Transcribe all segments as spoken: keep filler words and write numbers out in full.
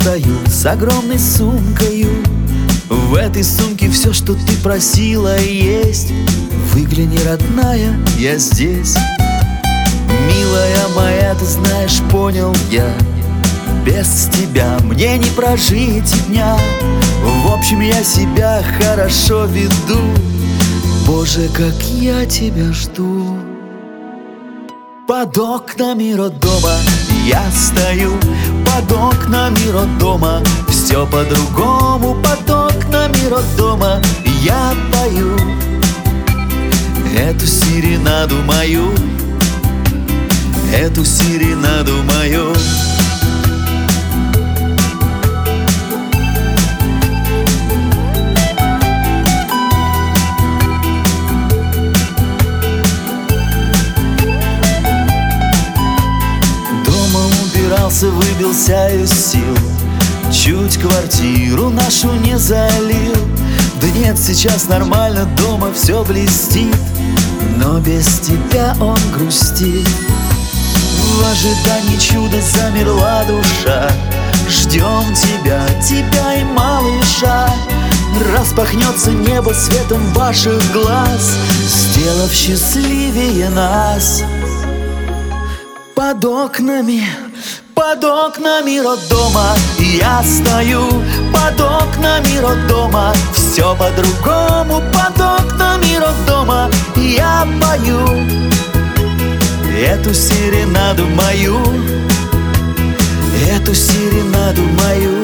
стою с огромной сумкою. В этой сумке все, что ты просила, есть. Выгляни, родная, я здесь. Милая моя, ты знаешь, понял я, без тебя мне не прожить и дня. В общем, я себя хорошо веду. Боже, как я тебя жду. Под окнами роддома я стою, под окнами роддома все по-другому. Под окнами роддома я пою эту серенаду мою, эту серенаду мою. Выбился из сил, чуть квартиру нашу не залил. Да нет, сейчас нормально, дома все блестит, но без тебя он грустит. В ожидании чуда замерла душа. Ждем тебя, тебя и малыша. Распахнется небо светом ваших глаз, сделав счастливее нас. Под окнами, под окнами роддома я стою, под окнами роддома все по-другому. Под окнами роддома я пою эту серенаду мою, эту серенаду мою.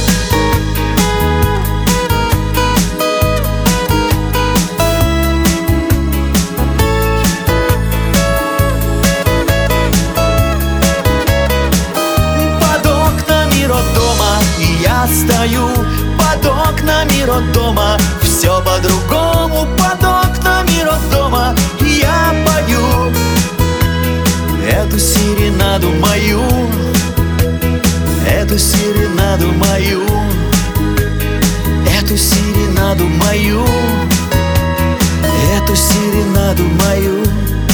Я стою под окнами роддома, все по-другому. Под окнами роддома я пою эту серенаду мою, эту серенаду мою, эту серенаду мою, эту серенаду мою.